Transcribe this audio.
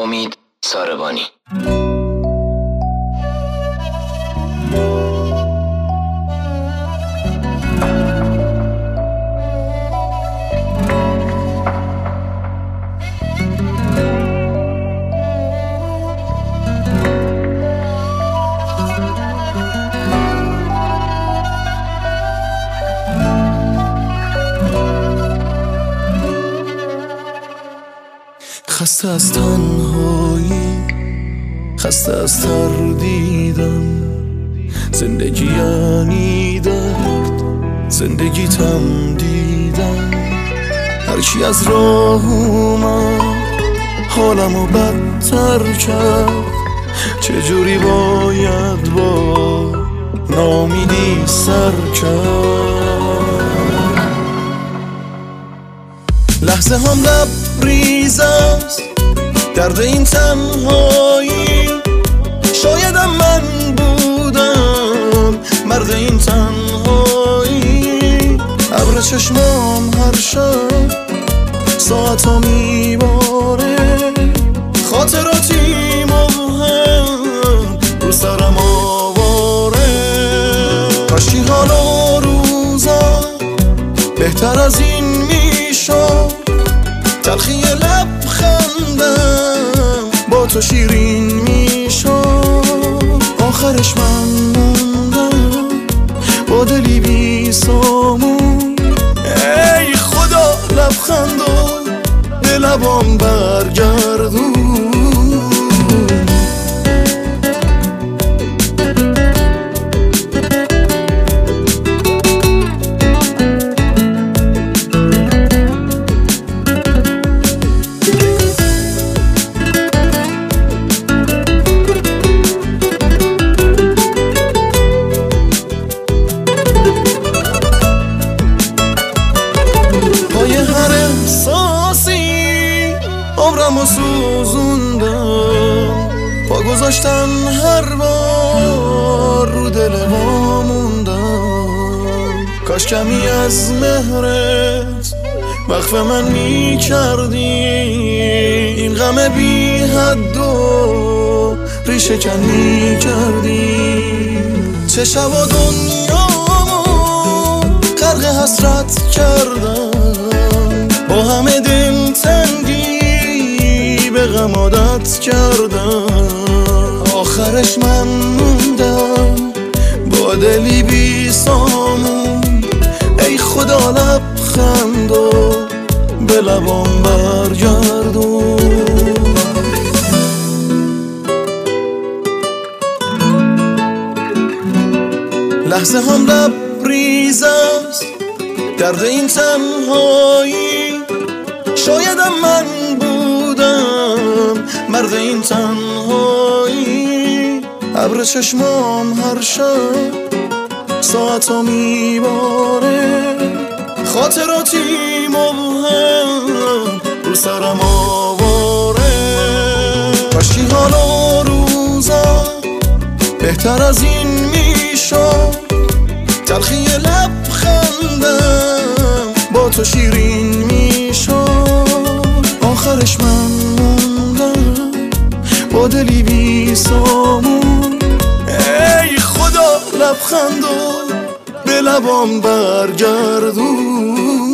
امید ساربانی. خسته از تنهایی، خسته از تردیدم، زندگی یعنی درد، زندگیتم دیدم. هرچی از راه اومد حالمو بدتر کرد، چجوری باید با ناامیدی سر کرد. لحظه هم لبریز است درد این تنهایی، شایدم من بودم مرد این تنهایی. ابر چشمام هر شب ساعتا میباره، خاطراتی مبهم رو سرم آواره. کاشکی حالا روزا بهتر از این میشد، تلخی لبخندم با تو شیرین میشد. آخرش من موندم با دلی بی سامون، ای خدا لبخندم به لبام برگردون. عمرمو سوزوندم، پا گذاشتن هر بار رو دل ما موندم. کاش کمی از مهرت وقف من میکردی، این غم بی حد و ریشه کن میکردی. چه شب و دنیامو غرق حسرت کردم، با همه دل تنگی به غم عادت کردم. آخرش من موندم با دلی بی سامون، ای خدا لبخندو به لبام برگردون. لحظه هم لبریز است درد این تنهایی، شایدم من بودم مرد این تنهایی. ابر چشمام هر شب ساعتا میباره، خاطراتی مبهم رو سرم آواره. کاشکی حالا روزا بهتر از این میشد، تلخی لبخندم با تو شیرین میشد. آخرش من موندم با دلی بی سامون، ای خدا لبخندو به لبام برگردون.